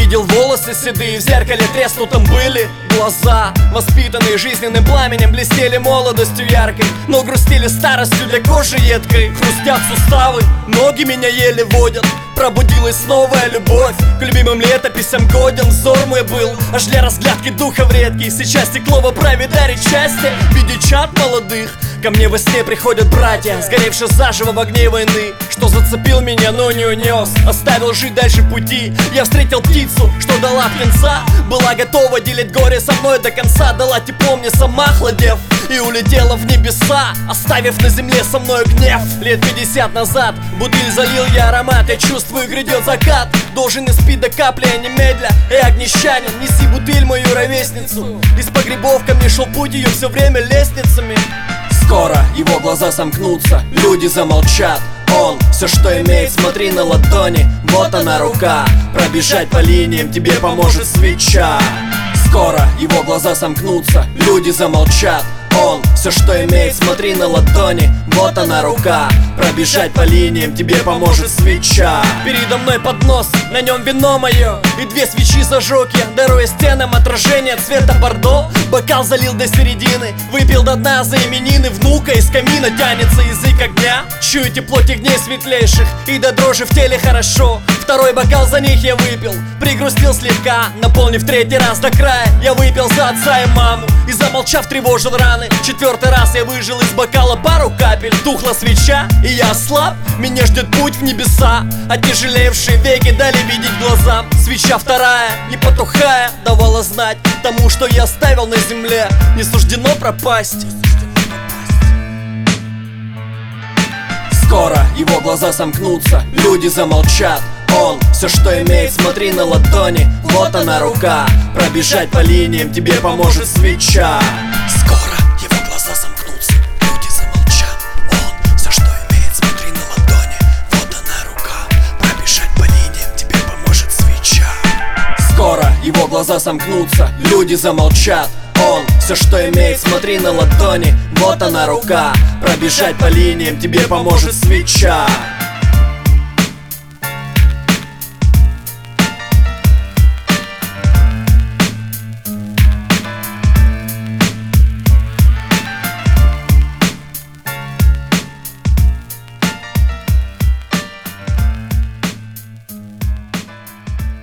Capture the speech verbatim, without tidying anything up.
Видел волосы седые, в зеркале треснутом были глаза, воспитанные жизненным пламенем, блестели молодостью яркой, но грустили старостью для кожи едкой. Хрустят суставы, ноги меня еле водят. Пробудилась новая любовь к любимым летописям годен. Взор мой был аж для разглядки духов редкий. Сейчас стекло в оправе дарит счастье в виде чад молодых. Ко мне во сне приходят братья, сгоревшие заживо в огне войны. Что зацепил меня, но не унес, оставил жить дальше пути. Я встретил птицу, что дала птенца, была готова делить горе со мной до конца. Дала тепло мне сама, хладев, и улетела в небеса, оставив на земле со мной гнев. Лет пятьдесят назад бутыль залил я аромат. Я чувствую, грядет закат, должен испить до капли, а немедля. Эй, огнещанин, неси бутыль мою ровесницу. Из погребов ко мне шел путь ее все время лестницами. Скоро его глаза сомкнутся, люди замолчат. Он все, что имеет, смотри на ладони. Вот она рука, пробежать по линиям тебе поможет свеча. Скоро его глаза сомкнутся, люди замолчат. Он все, что имеет, смотри на ладони. Вот она рука, пробежать по линиям тебе поможет свеча. Передо мной поднос, на нем вино мое, и две свечи зажег я, даруя стенам отражение цвета бордо. Бокал залил до середины, выпил до дна за именины внука. Из камина тянется язык огня, чую тепло тех дней светлейших, и до дрожи в теле хорошо. Второй бокал за них я выпил, пригрустил слегка, наполнив третий раз до края. Я выпил за отца и маму, и замолчав тревожил раны. Четвертый раз я выжил из бокала пару капель. Тухла свеча, и я ослаб, меня ждет путь в небеса. Оттяжелевшие веки дали видеть глазам. Свеча вторая, не потухая, давала знать тому, что я оставил на земле, не суждено пропасть. Скоро его глаза сомкнутся, люди замолчат. Он все, что имеет, смотри на ладони. Вот она рука, пробежать по линиям тебе поможет свеча. Скоро его глаза сомкнутся, люди замолчат. Он все, что имеет, смотри на ладони. Вот она рука, пробежать по линиям тебе поможет свеча. Скоро его глаза сомкнутся, люди замолчат. Он все, что имеет, смотри на ладони. Вот она рука, пробежать по линиям тебе поможет свеча.